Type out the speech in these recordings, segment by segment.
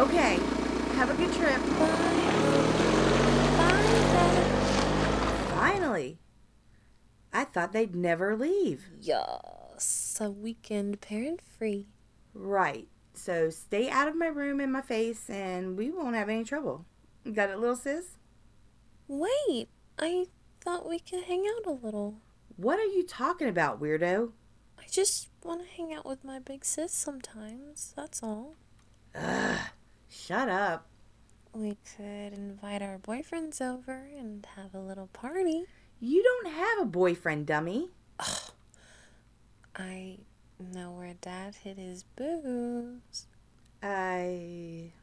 Okay, have a good trip. Finally. I thought they'd never leave. Yes, a weekend parent free. Right. So stay out of my room and my face, and we won't have any trouble. Got it, little sis? Wait, I thought we could hang out a little. What are you talking about, weirdo? I just want to hang out with my big sis sometimes, that's all. Ugh, shut up. We could invite our boyfriends over and have a little party. You don't have a boyfriend, dummy. I know where Dad hid his booze. I.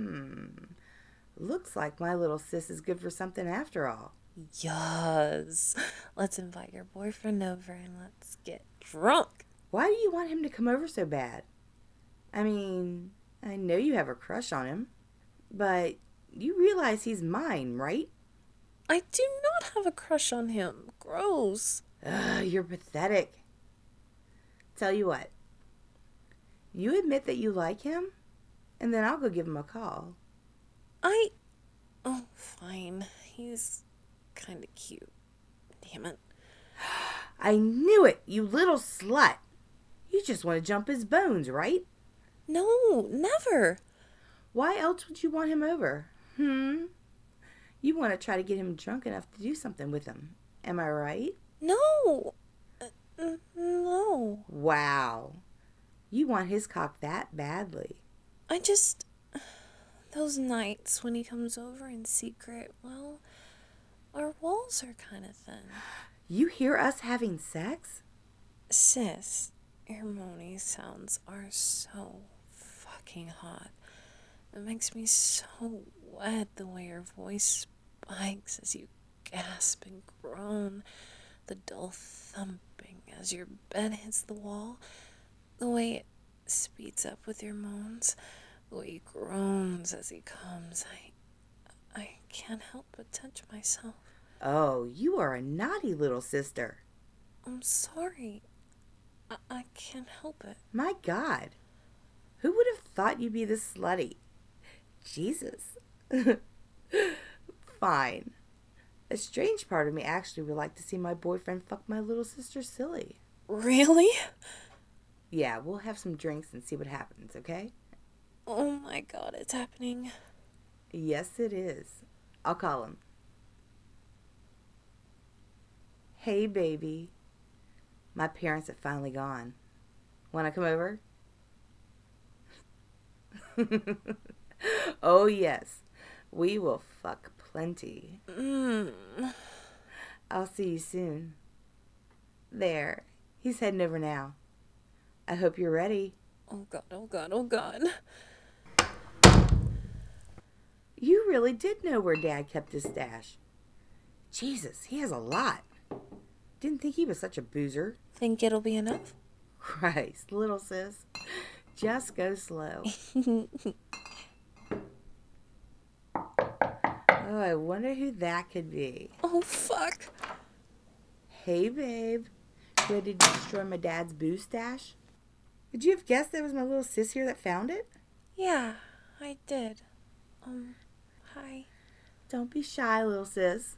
Looks like my little sis is good for something after all. Yes. Let's invite your boyfriend over and let's get drunk. Why do you want him to come over so bad? I mean, I know you have a crush on him, but you realize he's mine, right? I do not have a crush on him. Gross. Ugh, you're pathetic. Tell you what, you admit that you like him, and then I'll go give him a call. Oh, fine. He's kinda cute. Damn it. I knew it, you little slut. You just want to jump his bones, right? No, never. Why else would you want him over? You want to try to get him drunk enough to do something with him. Am I right? No. No. Wow. You want his cock that badly. I just. Those nights when he comes over in secret, well, our walls are kind of thin. You hear us having sex? Sis, your moaning sounds are so fucking hot. It makes me so wet the way your voice spikes as you gasp and groan, the dull thumping as your bed hits the wall, the way it speeds up with your moans, the way he groans as he comes. I can't help but touch myself. Oh, you are a naughty little sister. I'm sorry. I can't help it. My God. Who would have thought you'd be this slutty? Jesus. Fine. A strange part of me actually would like to see my boyfriend fuck my little sister silly. Really? Yeah, we'll have some drinks and see what happens, okay? Oh my God, it's happening. Yes, it is. I'll call him. Hey, baby. My parents have finally gone. Want to come over? Oh, yes. We will fuck plenty. I'll see you soon. There. He's heading over now. I hope you're ready. Oh God, oh God, oh God. You really did know where Dad kept his stash. Jesus, he has a lot. Didn't think he was such a boozer. Think it'll be enough? Christ, little sis. Just go slow. Oh, I wonder who that could be. Oh fuck. Hey, babe. Ready to destroy my dad's booze stash? Would you have guessed that it was my little sis here that found it? Yeah, I did. Hi. Don't be shy, little sis.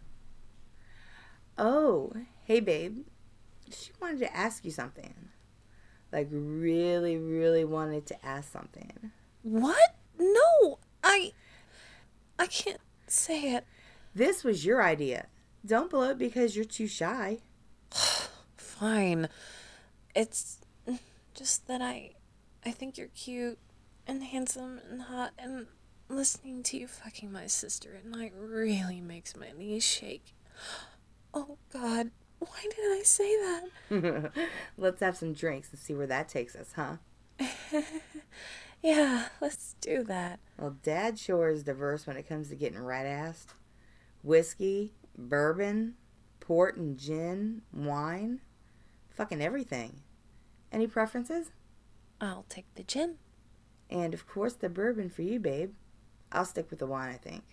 Oh, hey, babe. She wanted to ask you something. Like, really, really wanted to ask something. What? No, I can't say it. This was your idea. Don't blow it because you're too shy. Fine. It's just that I think you're cute and handsome and hot, and listening to you fucking my sister at night really makes my knees shake. Oh God, why did I say that? Let's have some drinks and see where that takes us, huh? Yeah, let's do that. Well, Dad sure is diverse when it comes to getting right-assed. Whiskey, bourbon, port and gin, wine, fucking everything. Any preferences? I'll take the gin. And of course the bourbon for you, babe. I'll stick with the wine, I think.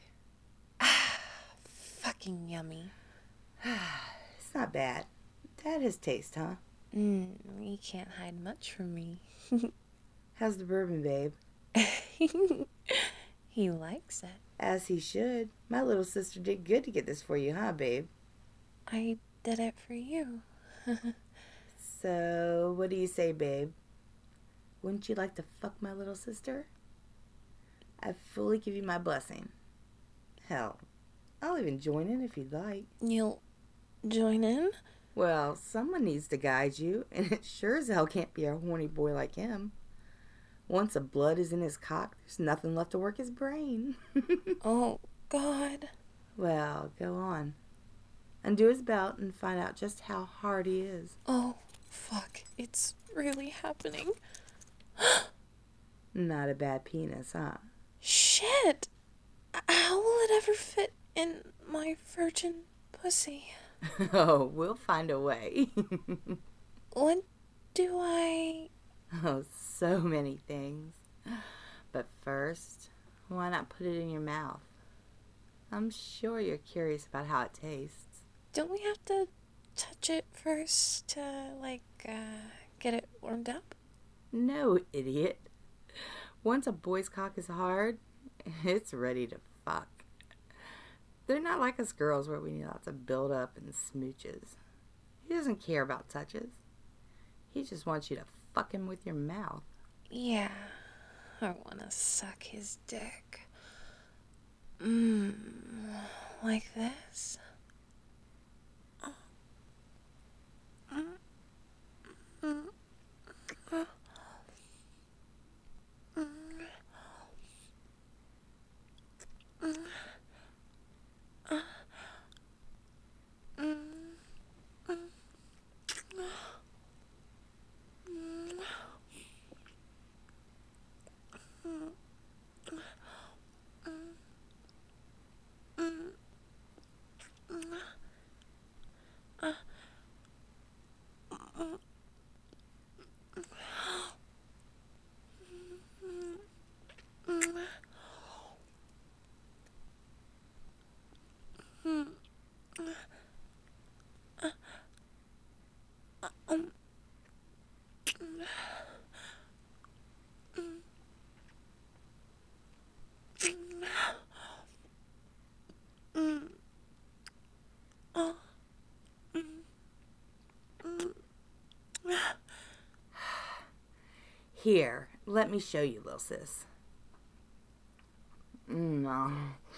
Fucking yummy. It's not bad. Dad has taste, huh? You can't hide much from me. How's the bourbon, babe? He likes it. As he should. My little sister did good to get this for you, huh, babe? I did it for you. So, what do you say, babe? Wouldn't you like to fuck my little sister? I fully give you my blessing. Hell, I'll even join in if you'd like. You'll join in? Well, someone needs to guide you, and it sure as hell can't be a horny boy like him. Once the blood is in his cock, there's nothing left to work his brain. Oh, God. Well, go on. Undo his belt and find out just how hard he is. Oh, fuck. It's really happening. Not a bad penis, huh? Shit! How will it ever fit in my virgin pussy? Oh, we'll find a way. What do I... Oh, so many things. But first, why not put it in your mouth? I'm sure you're curious about how it tastes. Don't we have to touch it first to, get it warmed up? No, idiot. Once a boy's cock is hard, it's ready to fuck. They're not like us girls where we need lots of build up and smooches. He doesn't care about touches. He just wants you to fuck him with your mouth. Yeah, I want to suck his dick. Like this? Here, let me show you, little sis. No.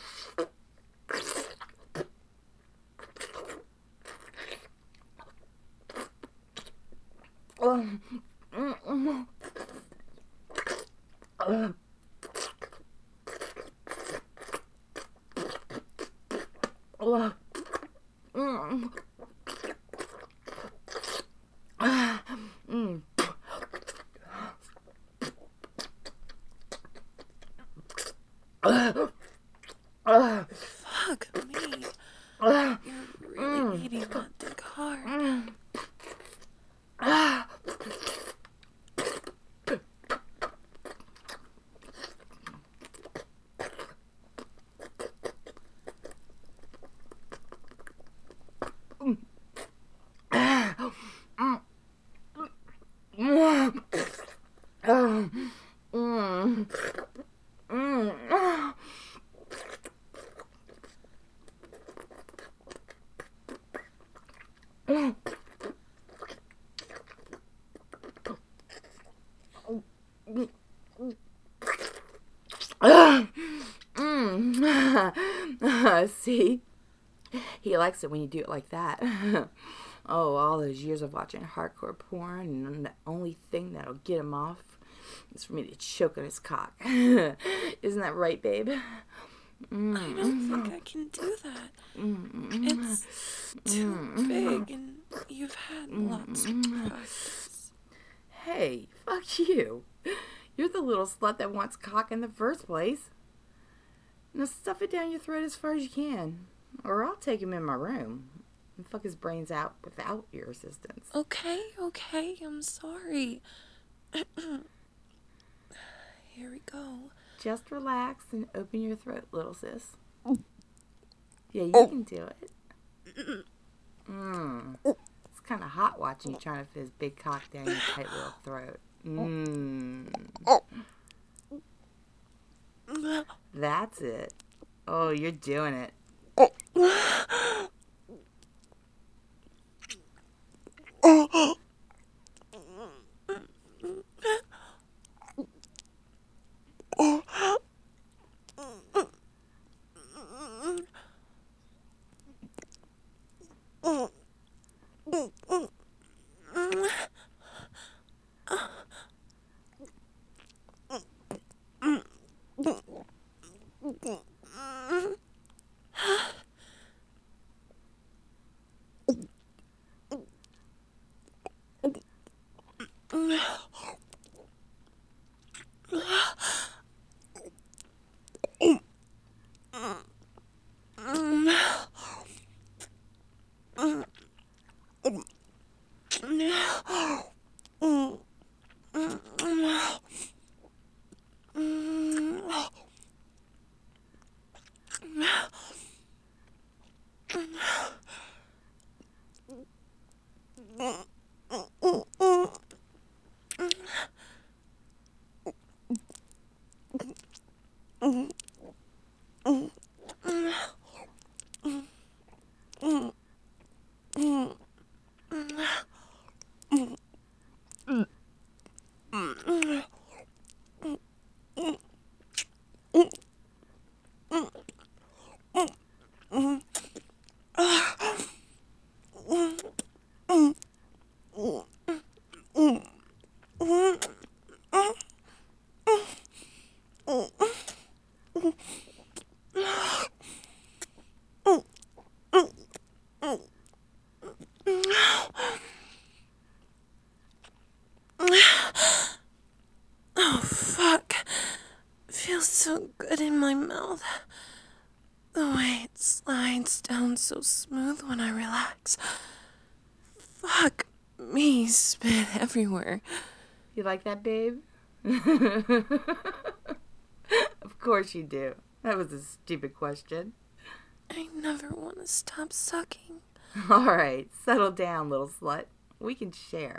Fuck me. You're really eating that dick hard. See? He likes it when you do it like that. Oh, all those years of watching hardcore porn, and the only thing that'll get him off is for me to choke on his cock. Isn't that right, babe? I don't think I can do that. It's too big, and you've had lots of practice. Hey, fuck you. You're the little slut that wants cock in the first place. Now stuff it down your throat as far as you can, or I'll take him in my room and fuck his brains out without your assistance. Okay, I'm sorry. Here we go. Just relax and open your throat, little sis. Yeah, you can do it. It's kind of hot watching you trying to fit his big cock down your tight little throat. That's it. Oh, you're doing it. Oh, fuck. Feels so good in my mouth. The way it slides down so smooth when I relax. Fuck me, spit everywhere. You like that, babe? Of course you do. That was a stupid question. I never want to stop sucking. All right, settle down, little slut. We can share.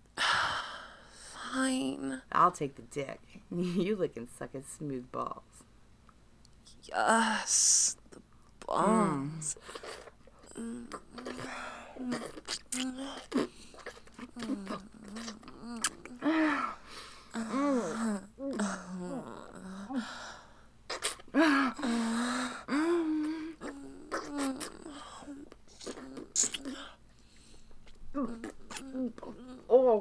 Fine. I'll take the dick. You lick and suck his smooth balls. Yes, the balls. Oh.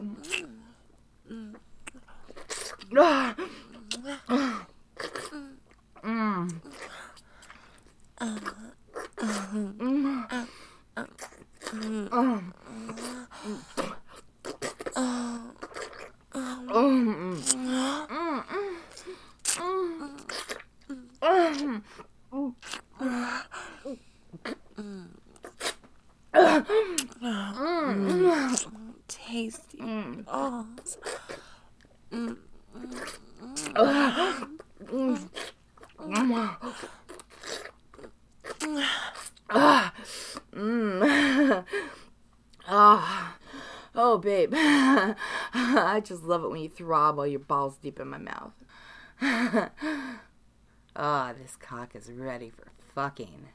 Tasty balls. Oh, babe. I just love it when you throb while your balls deep in my mouth. This cock is ready for fucking.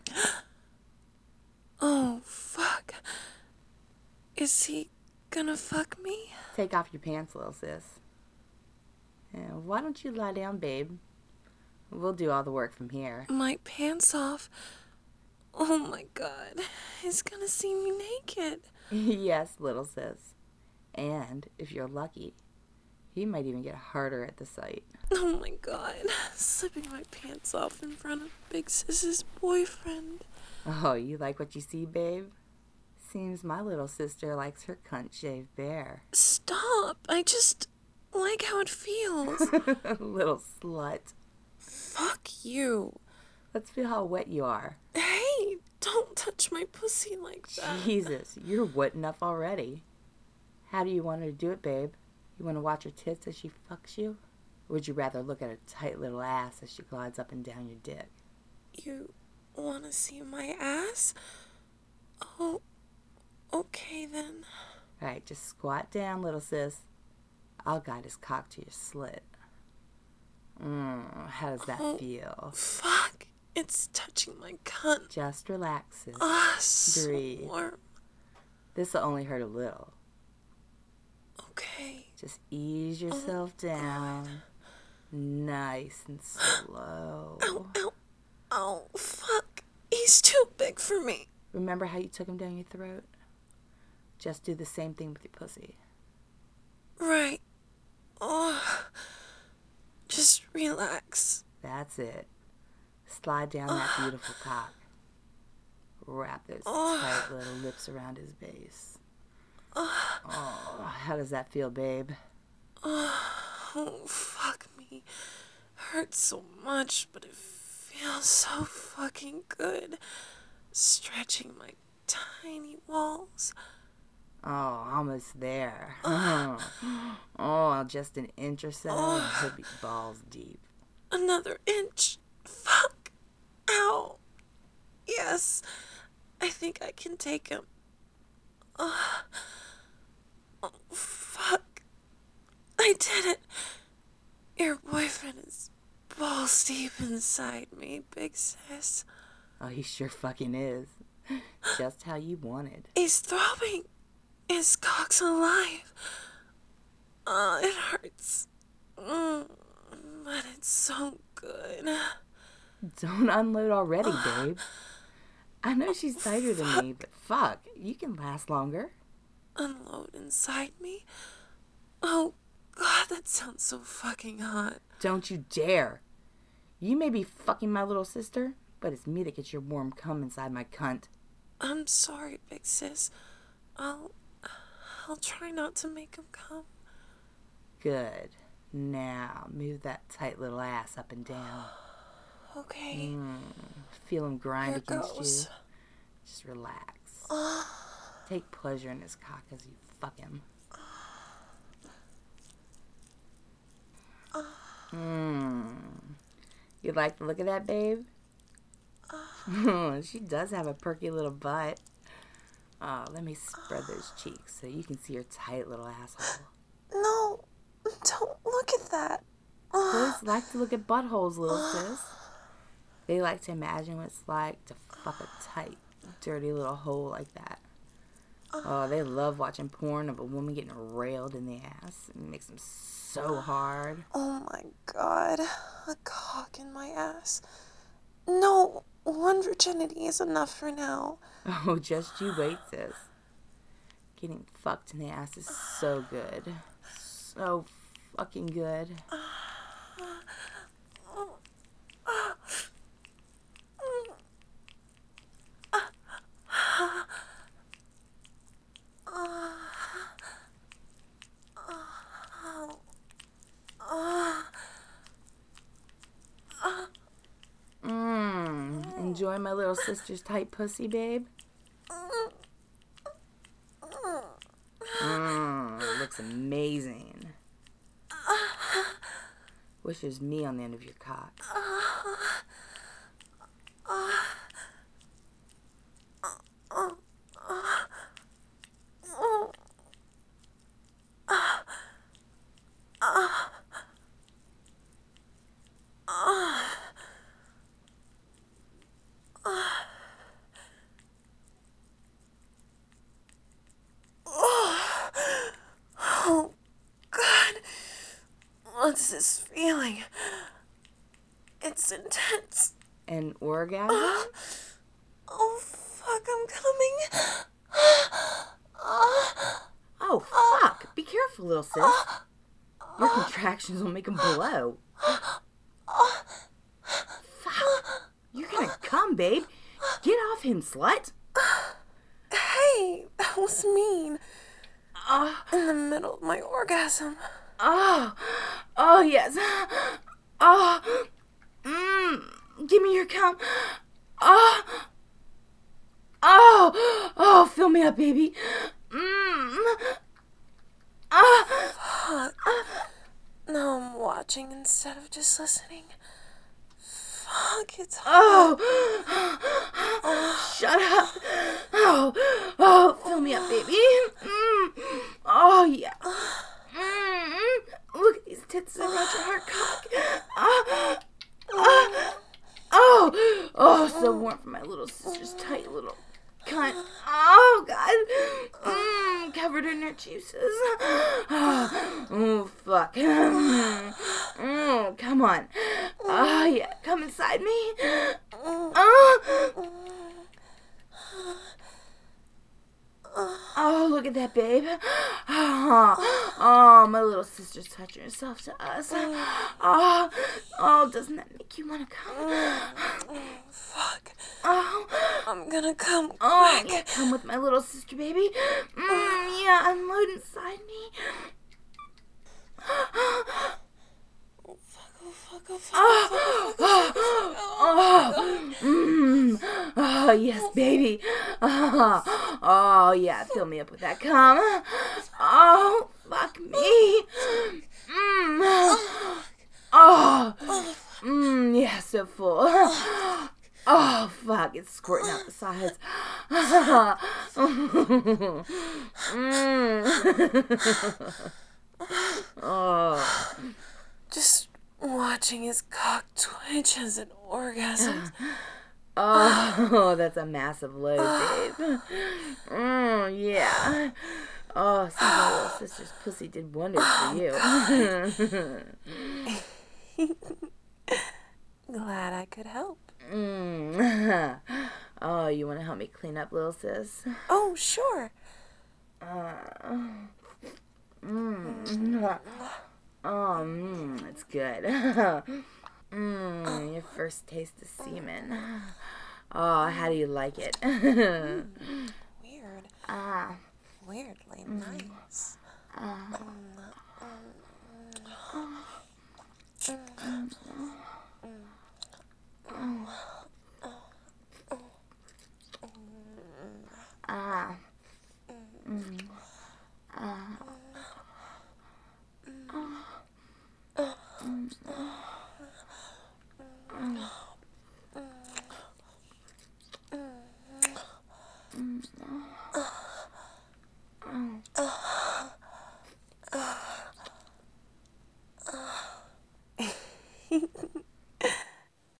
Oh, fuck. Is he gonna fuck me? Take off your pants, little sis. Yeah, why don't you lie down, babe? We'll do all the work from here. My pants off? Oh my god. He's gonna see me naked. Yes, little sis. And, if you're lucky, he might even get harder at the sight. Oh my god. Slipping my pants off in front of Big Sis's boyfriend. Oh, you like what you see, babe? Seems my little sister likes her cunt shaved bare. Stop. I just like how it feels. Little slut. Fuck you. Let's feel how wet you are. Hey, don't touch my pussy like that. Jesus, you're wet enough already. How do you want her to do it, babe? You want to watch her tits as she fucks you? Or would you rather look at her tight little ass as she glides up and down your dick? You wanna see my ass? Oh, okay then. Alright, just squat down, little sis. I'll guide his cock to your slit. How does that feel? Fuck. It's touching my cunt. Just relax, sis. So Breathe. warm. This'll only hurt a little. Okay. Just ease yourself down. Nice and slow. Ow, ow, ow. Fuck. He's too big for me. Remember how you took him down your throat? Just do the same thing with your pussy. Right. Oh. Just relax. That's it. Slide down that beautiful cock. Wrap those tight little lips around his base. Oh, how does that feel, babe? Oh, fuck me. Hurts so much, but it feels so fucking good. Stretching my tiny walls. Oh, almost there. Oh, just an inch or so, and he'll be balls deep. Another inch. Fuck. Ow. Yes. I think I can take him. Oh, fuck. I did it. Your boyfriend is balls deep inside me, big sis. Oh, he sure fucking is. Just how you wanted. He's throbbing. His cock's alive. It hurts. But it's so good. Don't unload already, babe. I know she's tighter than me, but fuck, you can last longer. Unload inside me? Oh, God, that sounds so fucking hot. Don't you dare. You may be fucking my little sister, but it's me that gets your warm cum inside my cunt. I'm sorry, big sis. I'll try not to make him come. Good. Now, move that tight little ass up and down. Okay. Feel him grind Here against goes. you. Just relax. Take pleasure in his cock as you fuck him. You like the look of that, babe? She does have a perky little butt. Oh, let me spread those cheeks so you can see her tight little asshole. No, don't look at that. Boys like to look at buttholes, little sis. They like to imagine what it's like to fuck a tight, dirty little hole like that. Oh, they love watching porn of a woman getting railed in the ass. It makes them so hard. Oh my God, a cock in my ass. No, one virginity is enough for now. Oh, just you wait, sis. Getting fucked in the ass is so good. So fucking good. Enjoy my little sister's tight pussy, babe? Looks amazing. Wish there's me on the end of your cock. Oh, God. What's this feeling? It's intense. An orgasm? Oh, fuck, I'm coming. Oh, fuck. Be careful, little sis. Your contractions will make them blow. Fuck. You're gonna come, babe. Get off him, slut. Hey, that was mean. In the middle of my orgasm. Oh, yes. Give me your cum. Fill me up, baby. Fuck. Now I'm watching instead of just listening. Fuck, it's hot. Shut up. Fill me up, baby. Oh, yeah. Look at these tits around your hard cock. Oh, so warm for my little sister's tight little cunt. Oh, God. Covered in her juices. Oh, fuck. Come on. Oh, yeah. Come inside me. Oh, look at that, babe. Oh, my little sister's touching herself to us. Oh, doesn't that make you want to come? Fuck. Oh, I'm gonna come quick. oh, yeah, come with my little sister, baby. Yeah, unload inside me. Oh, yes, baby. Oh, yeah, fill me up with that cum. Oh, fuck me. Yeah, so full. Oh, fuck, it's squirting out the sides. Oh. Just watching his cock twitch as it orgasms. Oh, that's a massive load, babe. Yeah. Oh, seems my little sister's pussy did wonders for you. Glad I could help. Oh, you want to help me clean up, little sis? Oh, sure. It's good. Your first taste of semen. Oh, how do you like it? Weird. Weirdly nice.